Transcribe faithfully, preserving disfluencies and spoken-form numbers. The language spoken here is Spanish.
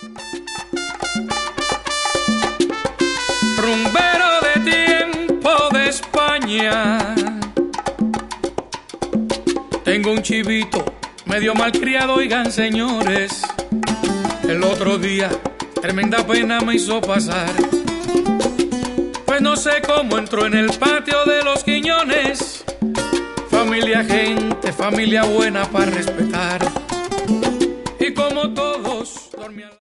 Rumbero de tiempo de España, tengo un chivito medio malcriado, oigan señores. El otro día tremenda pena me hizo pasar, pues no sé cómo entró en el patio de los Quiñones. Familia, gente, familia buena para respetar, y como todos dormían.